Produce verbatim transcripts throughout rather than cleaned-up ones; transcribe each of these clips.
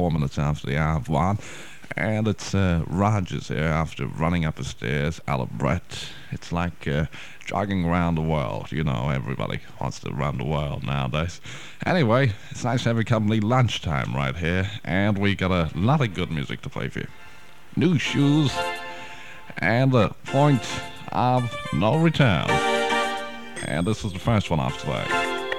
four minutes after the hour of one. And it's uh, Rogers here after running up the stairs out of breath. It's like uh, jogging around the world. You know, everybody wants to run the world nowadays. Anyway, it's nice to have your company lunchtime right here. And we got a lot of good music to play for you. New Shoes and The Point of No Return. And this is the first one off today.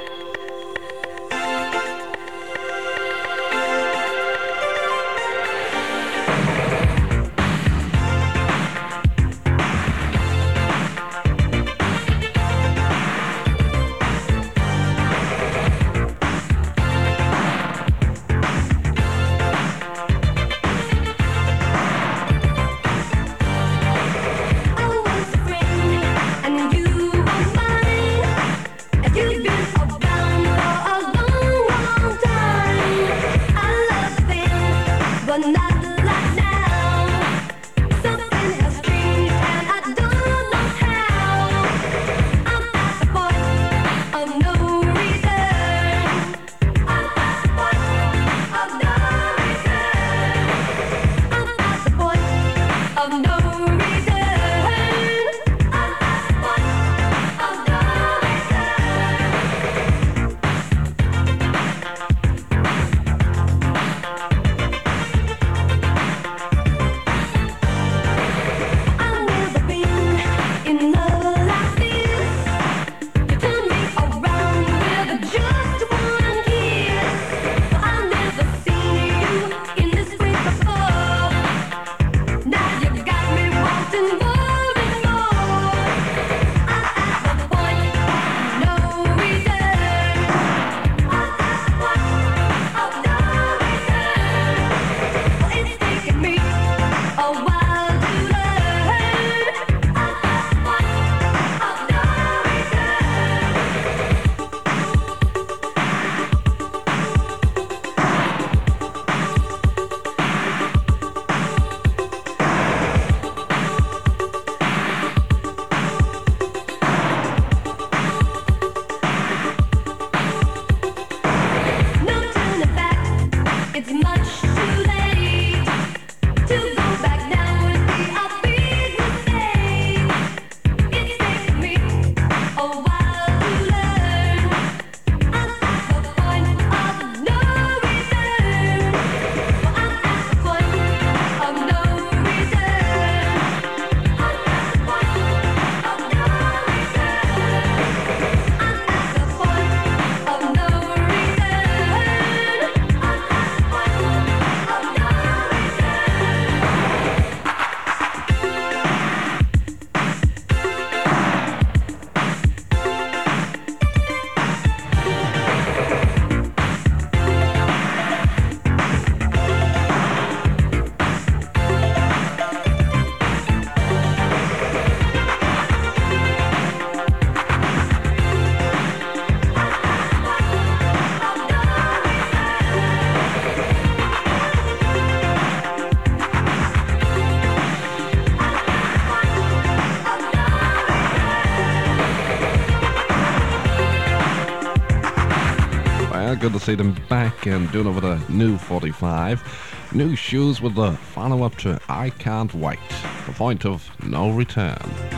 Good to see them back and doing it with a new forty-five. New Shoes with the follow-up to I Can't Wait. The Point of No Return.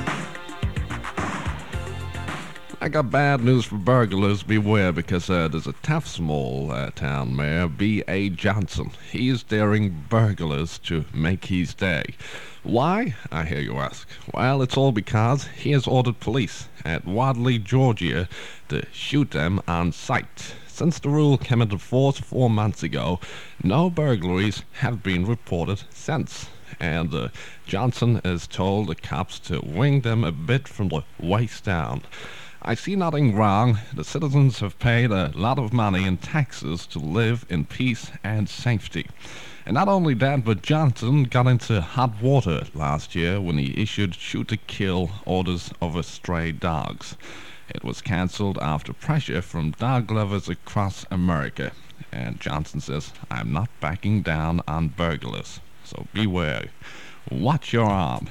I got bad news for burglars. Beware, because uh, there's a tough small uh, town mayor, B A Johnson. He's daring burglars to make his day. Why, I hear you ask? Well, it's all because he has ordered police at Wadley, Georgia, to shoot them on sight. Since the rule came into force four months ago, no burglaries have been reported since. And uh, Johnson has told the cops to wing them a bit from the waist down. I see nothing wrong. The citizens have paid a lot of money in taxes to live in peace and safety. And not only that, but Johnson got into hot water last year when he issued shoot-to-kill orders over stray dogs. It was cancelled after pressure from dog lovers across America. And Johnson says, I'm not backing down on burglars. So beware. Watch your arm.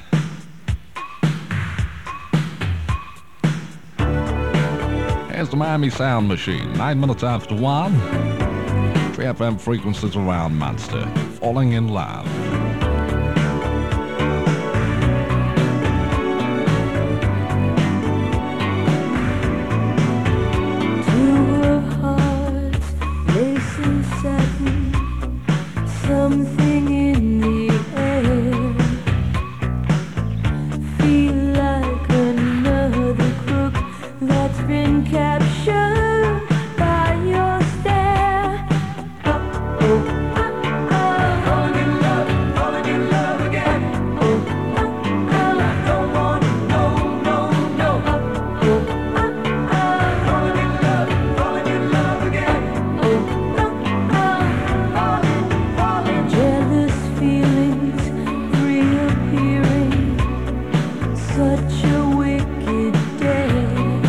Here's the Miami Sound Machine. Nine minutes after one. three F M frequencies around Manchester. Falling in Love. Something in the air, feel like another crook that's been captured by your stare. Oh, oh, oh, oh. Falling in love, falling in love again. Oh, oh, oh. I don't want to know, no, no. Oh, oh, oh. Falling in love, falling in love again. Oh, oh, oh. Falling. Jealous feelings reappearing, such a wicked day.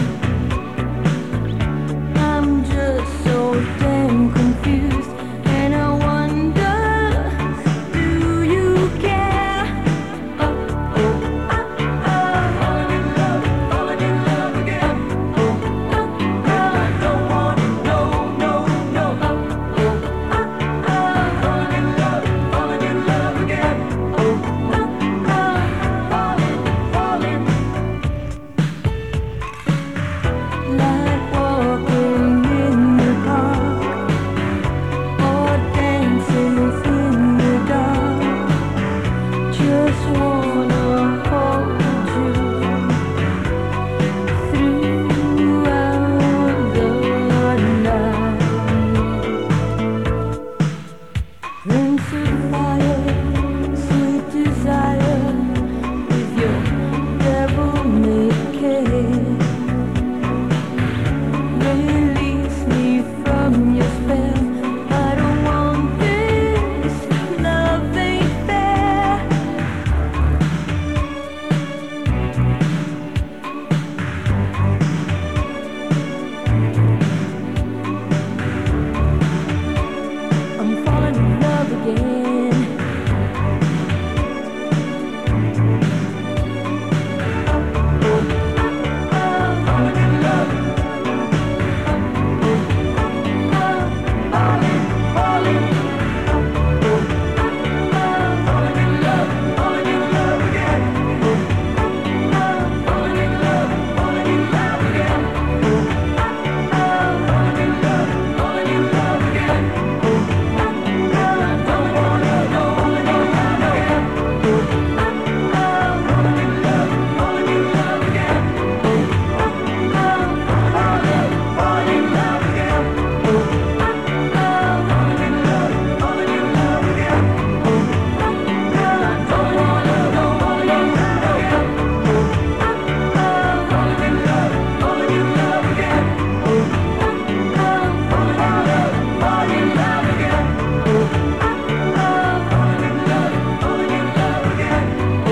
I'm just so damn confused, and I wonder, do you care? Oh, oh, oh, oh. Falling in love, falling in love again. Oh, oh, oh. I don't want to know, no, no. Oh, oh, oh. Falling in love, falling in love again. Oh, oh, oh. Falling, falling. Like walking in the park or dancing in the dark. Just wanna hold you throughout the night. Prince of fire, sweet desire, with your devil-made kiss. Release me from your spell. I don't want this. Love ain't fair. I'm falling in love again. Falling in love. Falling, falling. Falling in love, falling in love again. Falling in love, falling in love again. Falling in love, falling in love again. I don't wanna know, falling in love again. Falling in love, falling in love again. Falling, falling in love again. Falling in love, falling in love again. I don't wanna know, falling in love again. Falling in love, falling in love again. Falling in love, falling in love again. Falling in love, falling in love again.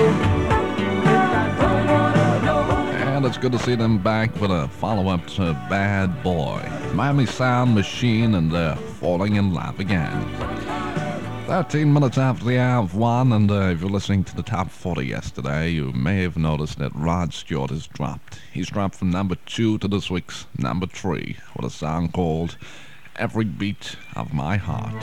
I don't wanna know. And it's good to see them back with a follow-up to Bad Boy. Miami Sound Machine and they're falling in love again. thirteen minutes after the hour of one, and uh, if you're listening to the top forty yesterday, you may have noticed that Rod Stewart has dropped. He's dropped from number two to this week's number three with a song called Every Beat of My Heart.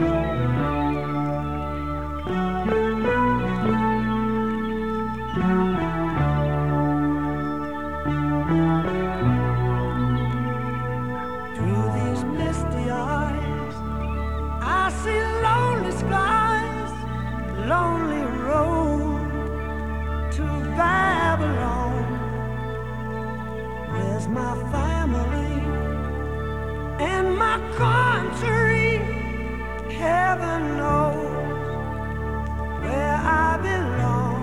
Through these misty eyes, I see lonely skies, lonely road to Babylon. Where's my family and my country? Heaven knows where I belong.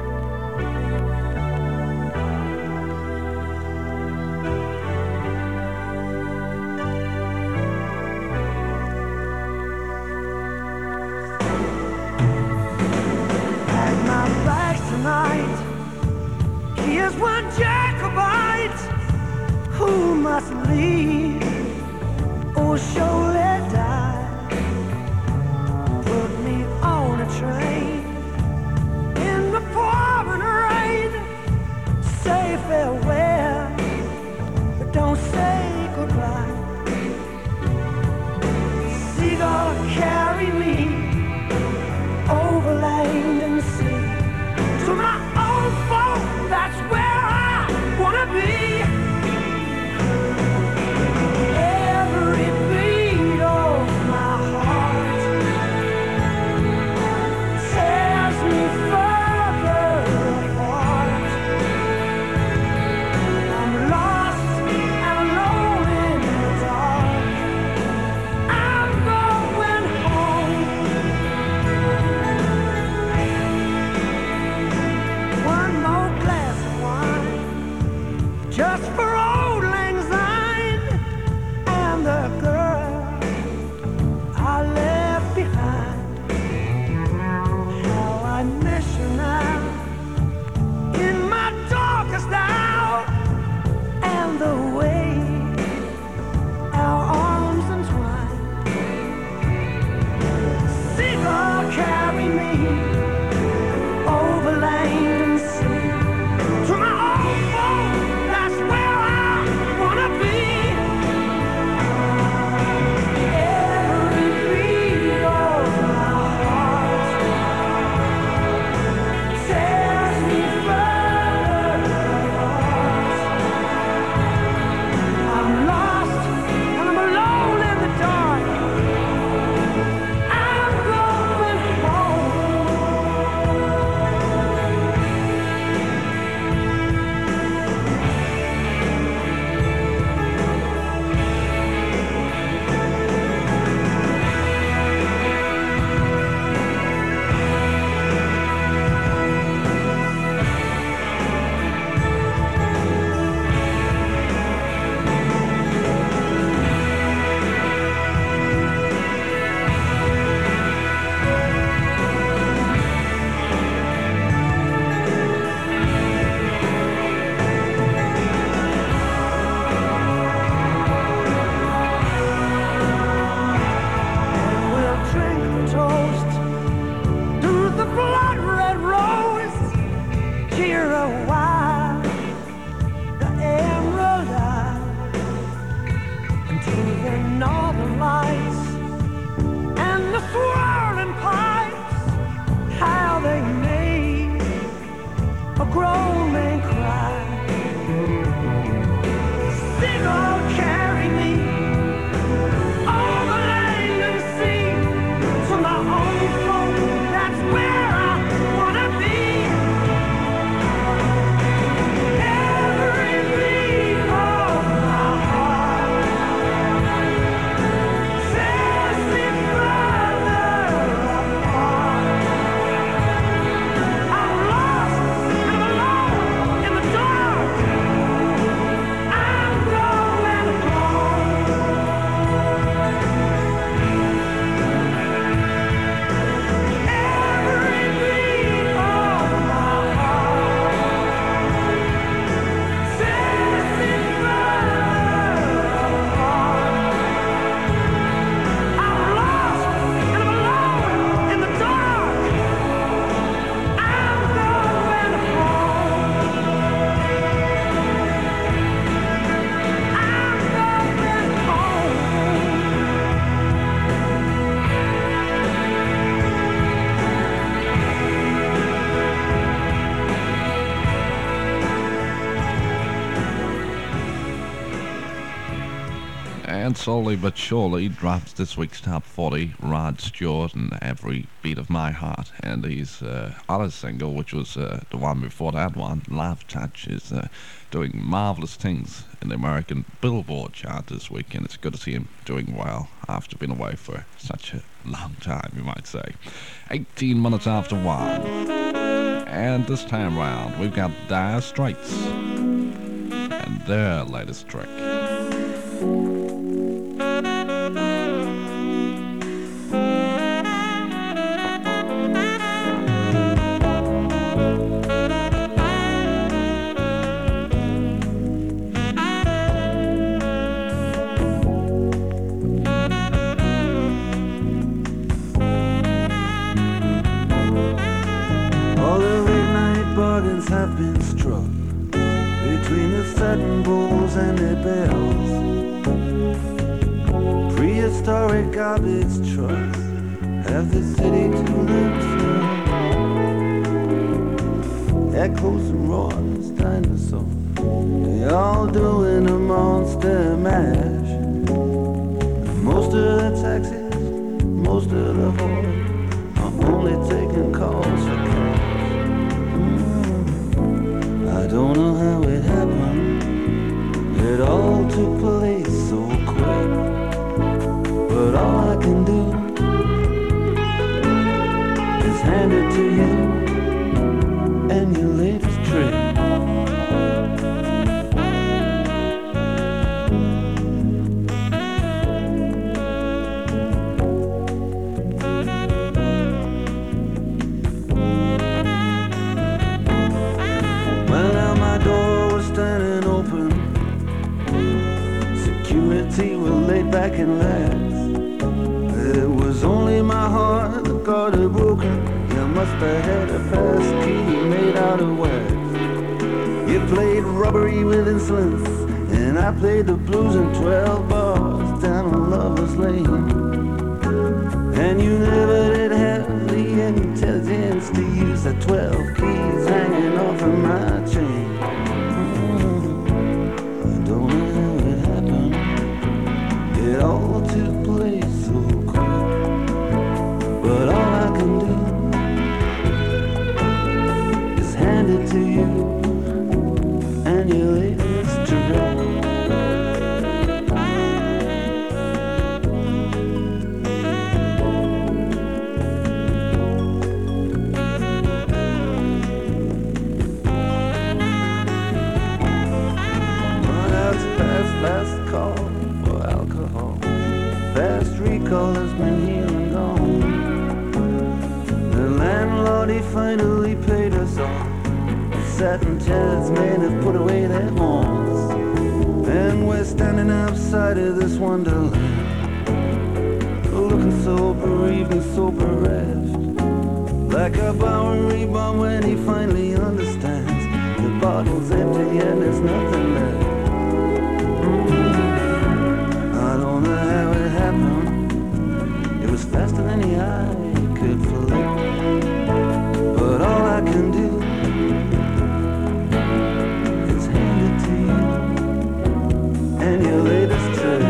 Pack my bags tonight. Here's one Jacobite who must leave or surely die. Put me on a train in the pouring rain. Say farewell, but don't say goodbye. See overland sea. To my own home, that's where I wanna be. Every beat of my heart tears me further apart. I'm lost and I'm alone in the dark. I'm going home. We'll drink a toast to the blood-red rose, cheer a while, the emerald eye, and to the northern lights and the swirling pipes, how they made a grown man cry. Seagull carry me over land and sea to my own home. That's where I wanna be. Every beat of my heart tears me further apart. I'm lost and I'm alone in the dark. I'm going home. Every beat of my heart tears me further apart. I'm lost and I'm alone in the dark. I'm going home. I'm going home. And slowly but surely drops this week's top forty, Rod Stewart and Every Beat of My Heart. And his uh, other single, which was uh, the one before that one, Love Touch, is uh, doing marvelous things in the American Billboard chart this week. And it's good to see him doing well after being away for such a long time, you might say. eighteen minutes after one. And this time round, we've got Dire Straits and their latest trick. All the late night bargains have been struck between the satin bowls and their bells. Prehistoric garbage trucks have the city to themselves. Echoes and roars, dinosaurs, they all doing a monster mash. Most of the taxis, most of the whores are only taking calls for cash. I don't know how it happened. It all took place so quick. But all I can do is hand it to you and your latest trick. Well, now my door was standing open. Security were laid back and lax. It was only my heart that got it broken. Yeah, must have had a pass key made out of wax. You played robbery with insolence, and I played the blues in twelve bars down on Lover's Lane. And you never did have the intelligence to use the twelve keys hanging off of my chain. I don't know how it happened. It all took place so quick. But all I can do is hand it to you and your latest trick. Last call for alcohol. Fast recall has been here and gone. The landlord, he finally paid us off. Satin chairs men have put away their horns. And we're standing outside of this wonderland, looking so bereaved and so bereft, like a Bowery bomb when he finally understands the bottle's empty and there's nothing left. I don't know how it happened. It was faster than the eye could flick. But all I can do is hand it to you and your latest trick.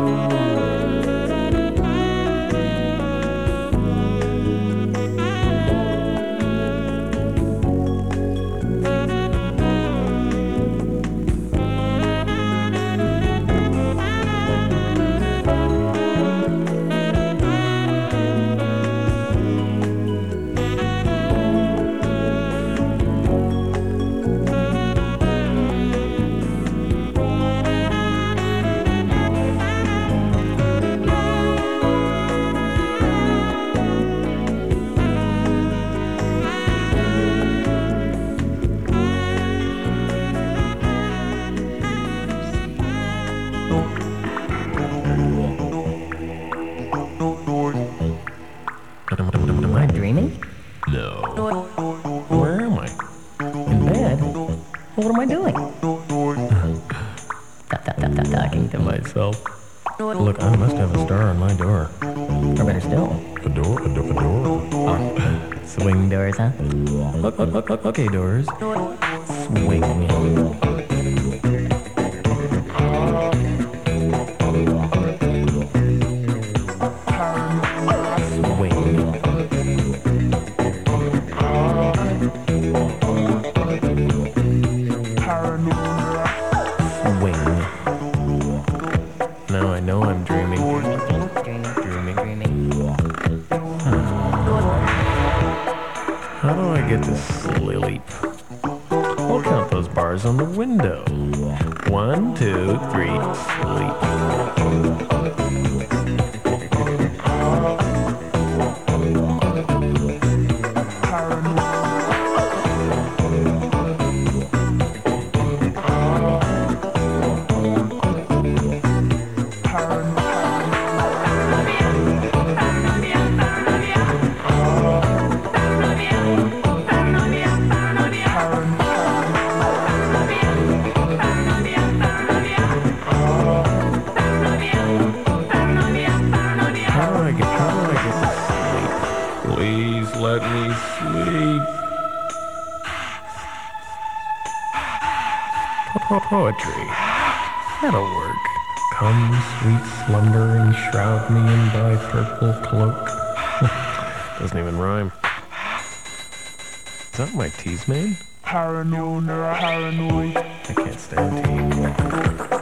Am I dreaming? No. Where am I? In bed? Well, what am I doing? Talking to myself. Look, I must have a star on my door. Or better still, A door? A, do- a door? swing doors, huh? Look, look, look, look, okay, doors. Swing. Now I know I'm dreaming. Dreaming, dreaming, dreaming. How do I get to sleep? I'll count those bars on the window. One, two, three, sleep. How do I get, how do I get to sleep? Please let me sleep. Po- Poetry. That'll work. Come, sweet slumber, and shroud me in thy purple cloak. Doesn't even rhyme. Is that my tea's made? Paranoid, paranoid. I can't stand tea.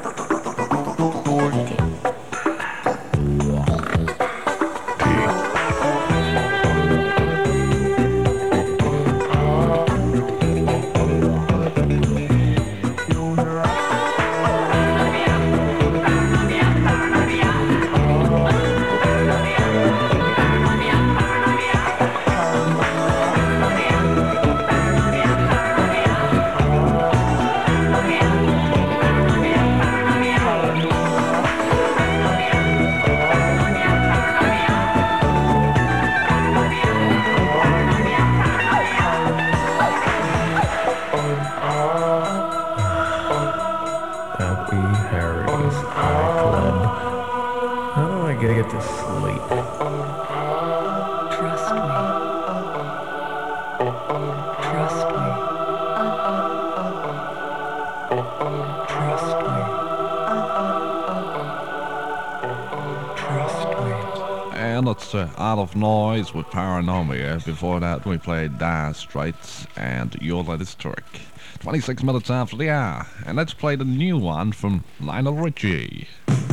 minutes to Out of Noise with Paranomia. Before that, we played Dire Straits and Your Latest Trick. twenty-six minutes after the hour, and let's play the new one from Lionel Richie.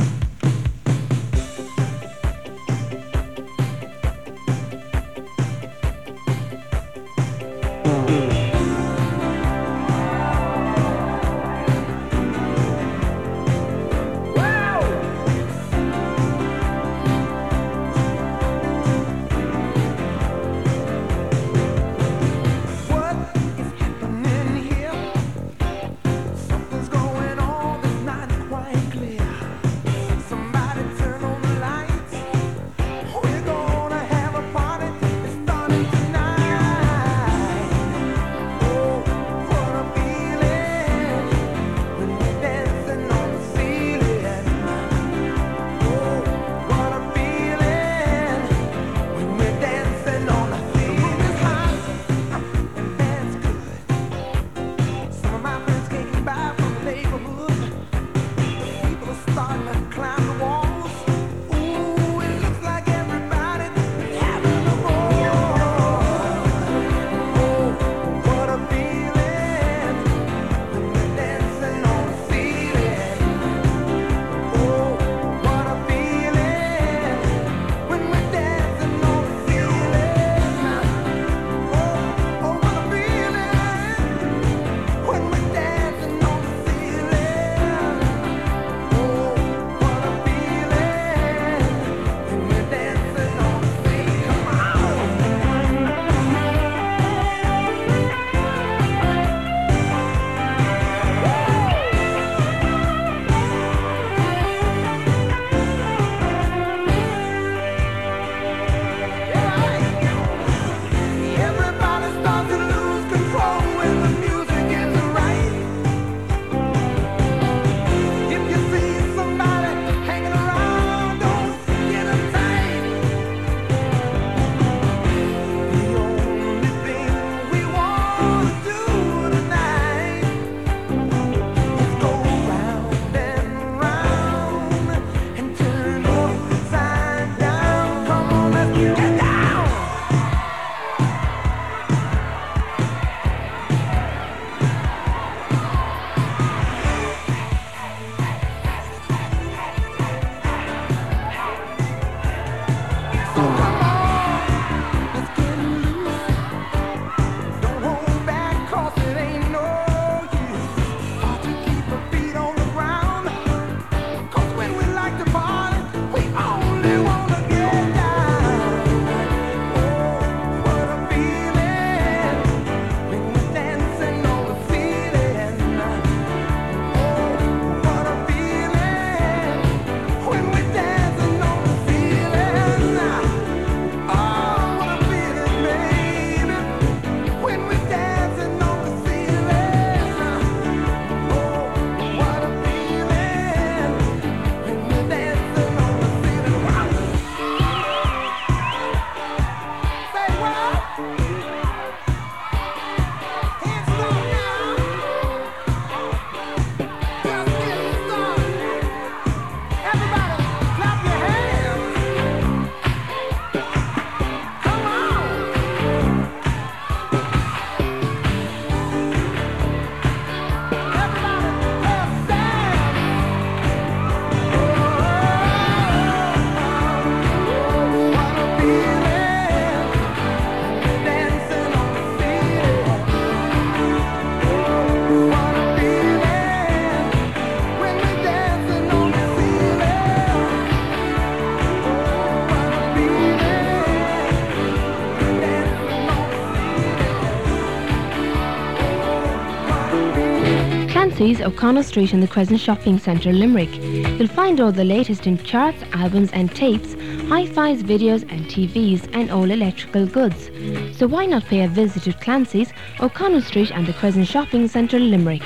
Clancy's, O'Connell Street in the Crescent Shopping Centre, Limerick. You'll find all the latest in charts, albums and tapes, hi-fis, videos and T Vs and all electrical goods. So why not pay a visit to Clancy's, O'Connell Street and the Crescent Shopping Centre, Limerick.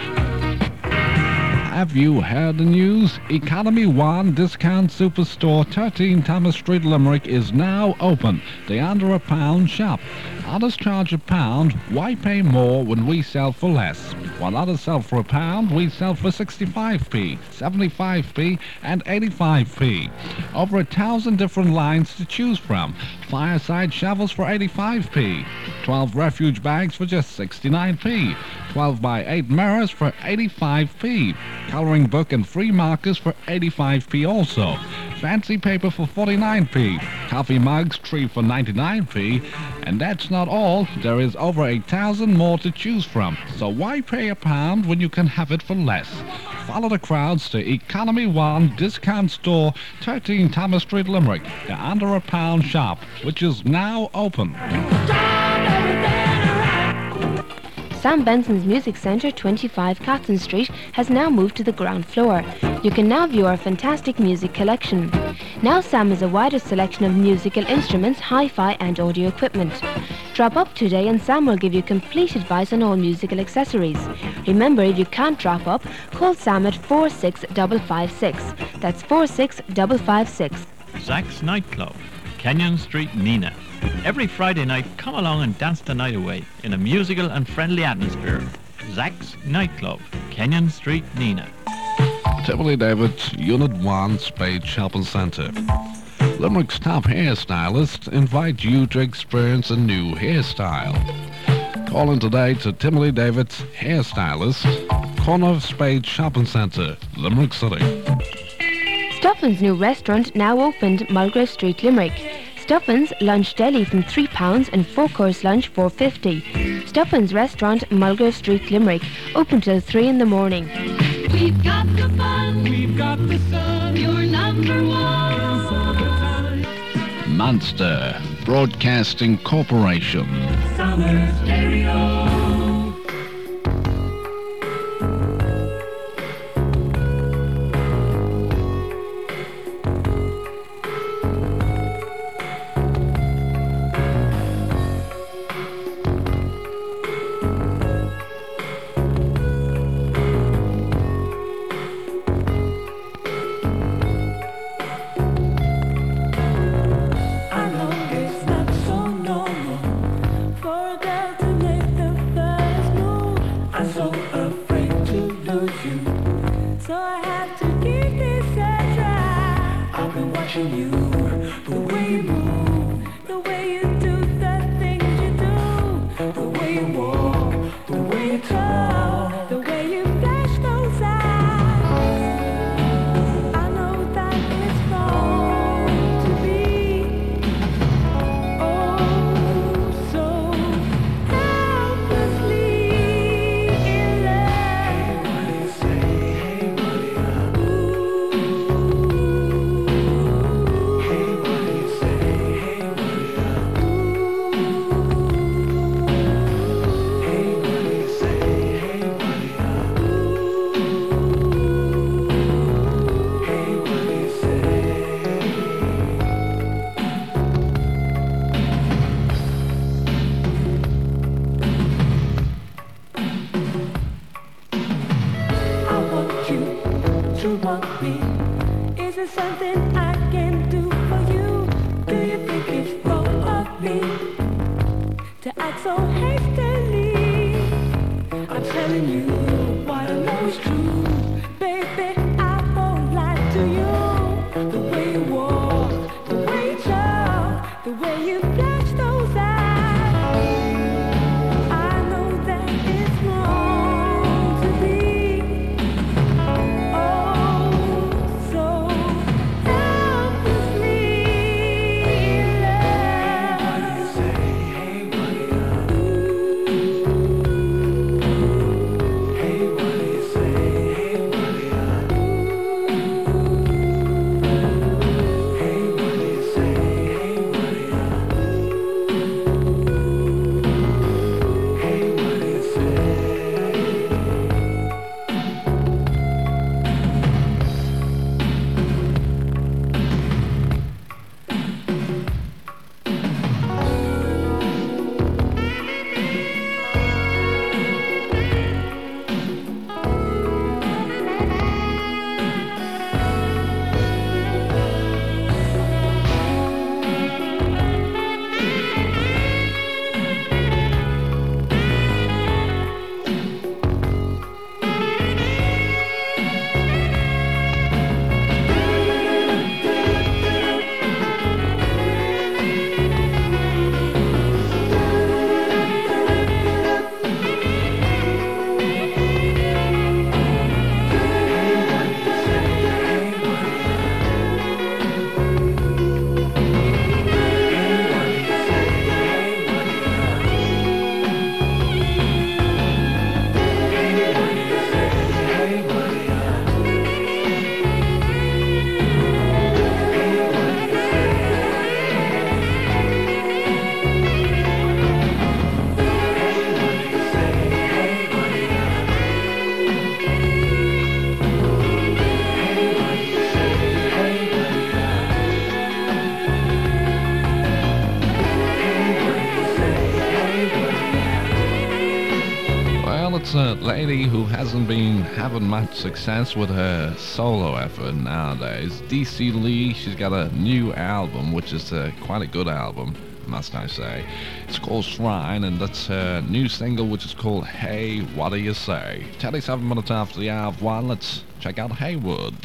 Have you heard the news? Economy One Discount Superstore, thirteen Thomas Street, Limerick is now open. The under a pound shop. Others charge a pound. Why pay more when we sell for less? While others sell for a pound, we sell for sixty-five p, seventy-five p and eighty-five p. Over a thousand different lines to choose from. Fireside shovels for eighty-five p. twelve refuge bags for just sixty-nine p. twelve by eight mirrors for eighty-five p. Coloring book and free markers for eighty-five p also. Fancy paper for forty-nine p. Coffee mugs, tree for ninety-nine p. And that's not all. There is over a thousand more to choose from. So why pay a pound when you can have it for less? Follow the crowds to Economy One Discount Store, thirteen Thomas Street, Limerick, the Under a Pound shop, which is now open. Sam Benson's Music Centre, twenty-five Catherine Street, has now moved to the ground floor. You can now view our fantastic music collection. Now Sam has a wider selection of musical instruments, hi-fi and audio equipment. Drop up today and Sam will give you complete advice on all musical accessories. Remember, if you can't drop up, call Sam at four six five five six. That's four six five five six. Zach's Nightclub, Kenyon Street, Nina. Every Friday night, come along and dance the night away in a musical and friendly atmosphere. Zach's Nightclub, Kenyon Street, Nina. Timothy David, Unit one, Spade Shopping Centre. Limerick's top hairstylists invite you to experience a new hairstyle. Call in today to Timothy David's Hairstylist, corner of Spade Shopping Centre, Limerick City. Stuffin's new restaurant now opened, Mulgrave Street, Limerick. Stuffin's lunch deli from three pounds and four-course lunch four fifty. Stuffin's restaurant, Mulgrave Street, Limerick, open till three in the morning. We've got the fun, we've got the sun, you're number one. Monster Broadcasting Corporation. Summer Stereo. There's a lady who hasn't been having much success with her solo effort nowadays. D C Lee, she's got a new album, which is uh, quite a good album, must I say. It's called Shrine, and that's her new single, which is called Hey, What Do You Say? twenty-seven minutes after the hour of one, let's check out Haywood.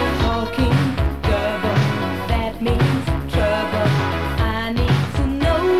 Talking double, that means trouble. I need to know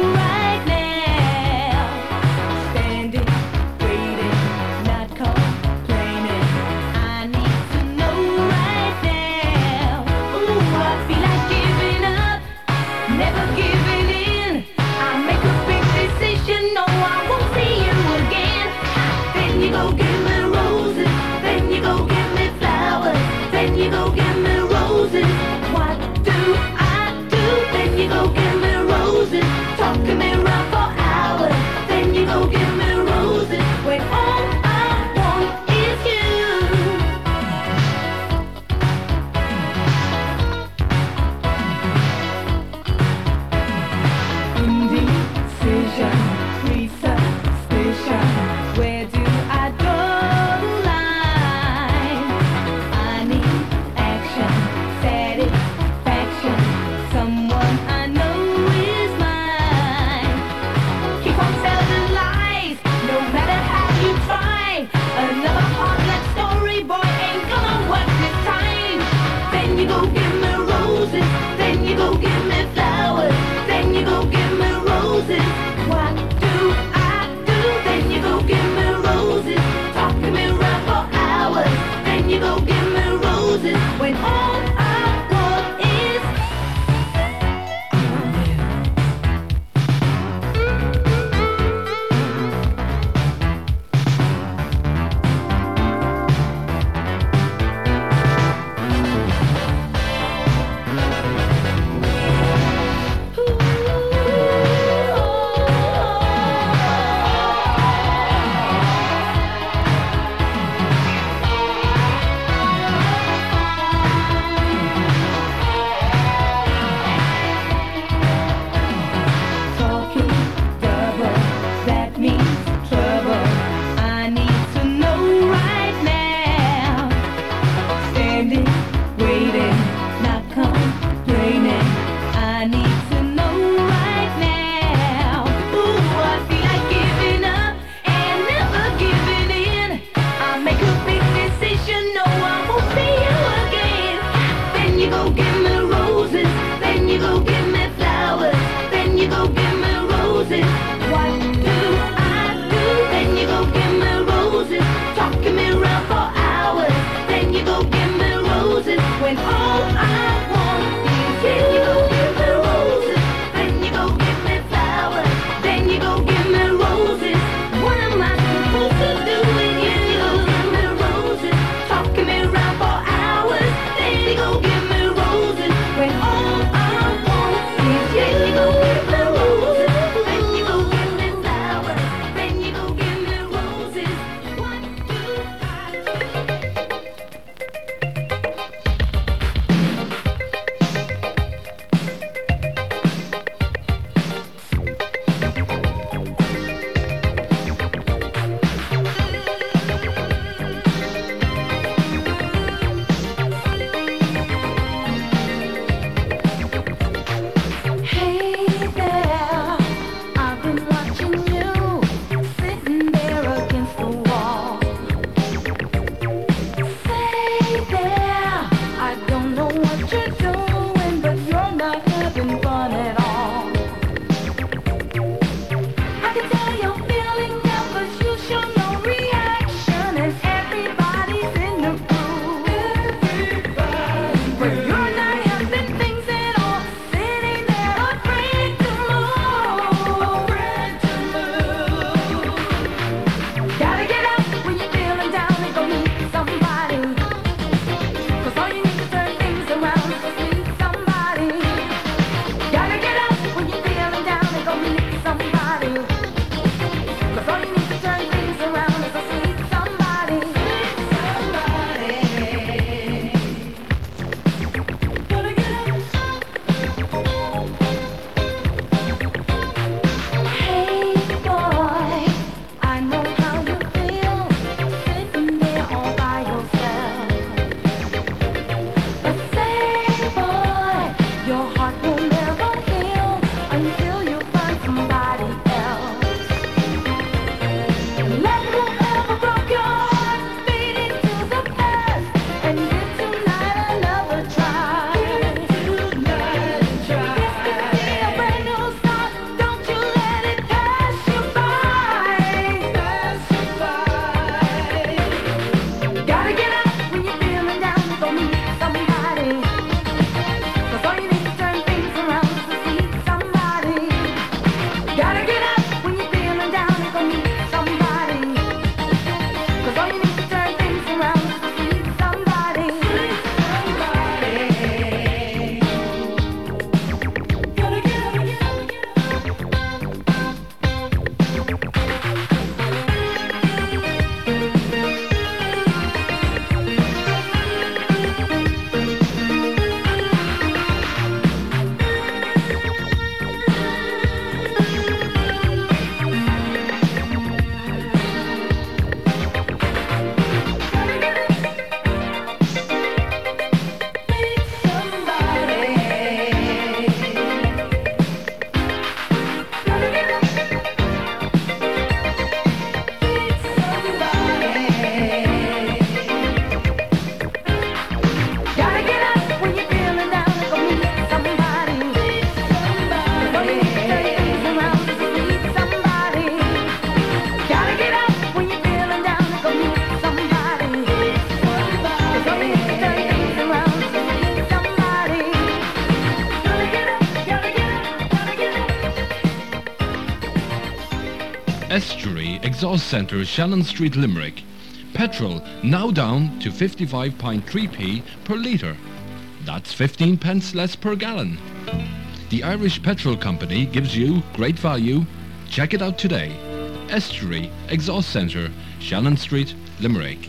Exhaust Centre, Shannon Street, Limerick. Petrol now down to fifty-five point three p per litre. That's fifteen pence less per gallon. The Irish Petrol Company gives you great value. Check it out today. Estuary Exhaust Centre, Shannon Street, Limerick.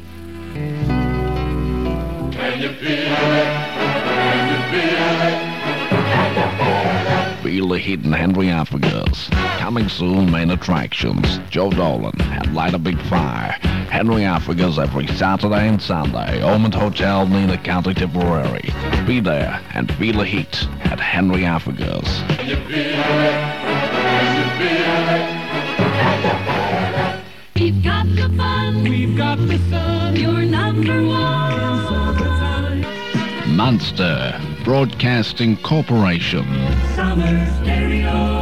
Can you feel it? Can you feel it? Feel the heat in Henry Africa's. Coming soon, main attractions. Joe Dolan and Light a Big Fire. Henry Africa's every Saturday and Sunday. Omond Hotel, Nina County, Tipperary. Be there and feel the heat at Henry Africa's. Can you feel it? Can you feel it? We've got the fun. We've got the sun. You're number one. Munster Broadcasting Corporation. Summer Stereo.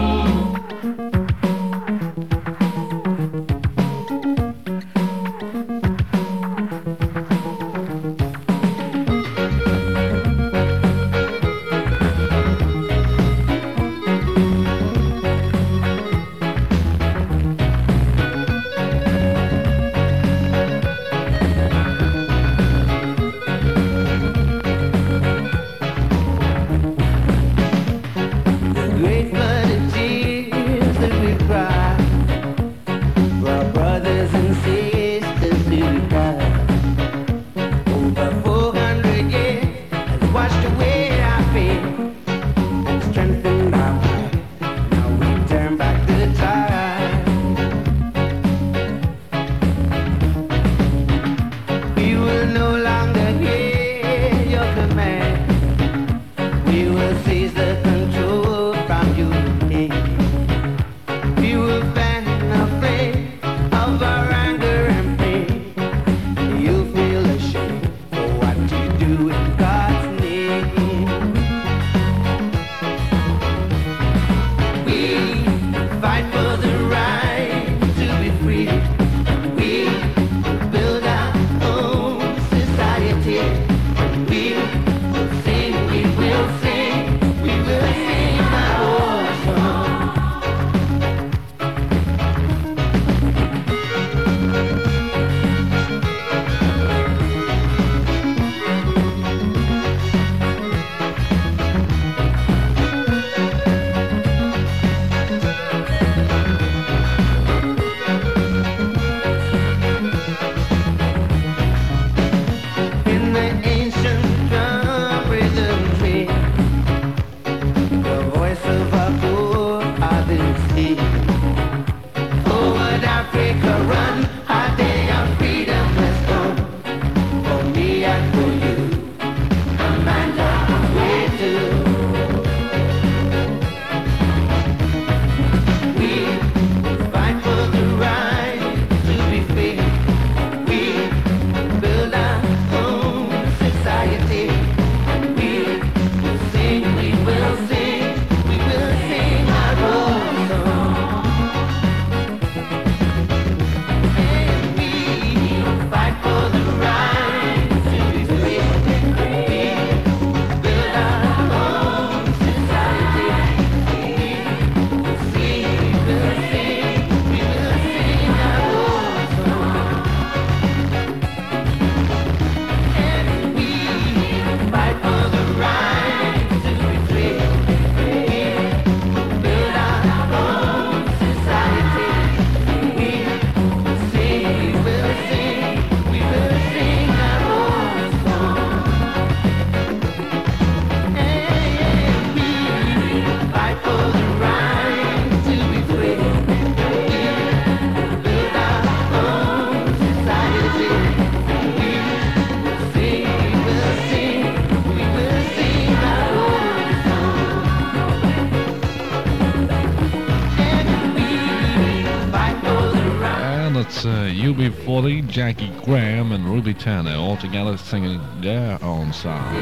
It's uh, U B forty, Jackie Graham and Ruby Turner all together singing their own song.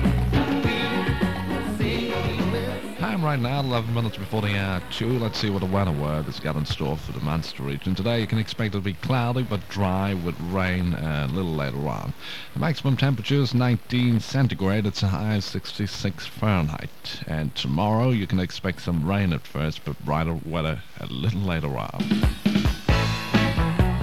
Time right now, eleven minutes before the hour two. Let's see what the weather word has got in store for the Munster region. Today you can expect it to be cloudy but dry with rain uh, a little later on. The maximum temperature is nineteen centigrade. It's a high of sixty-six Fahrenheit. And tomorrow you can expect some rain at first but brighter weather a little later on.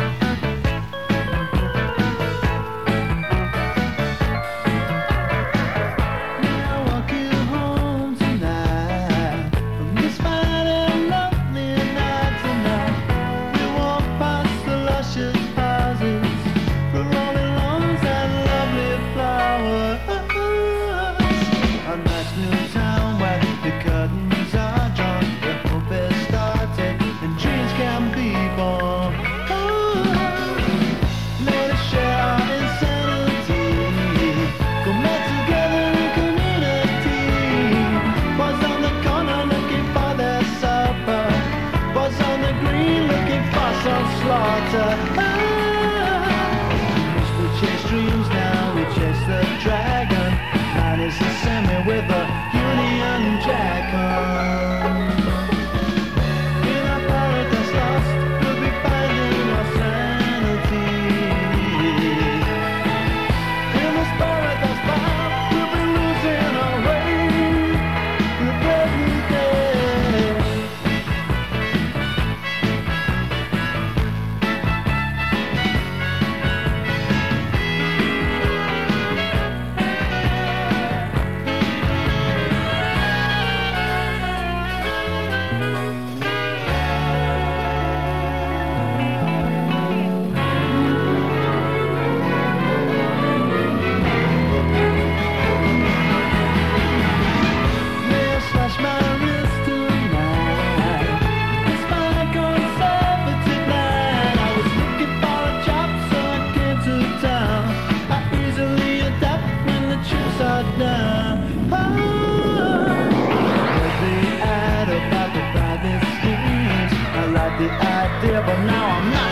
but now I'm not.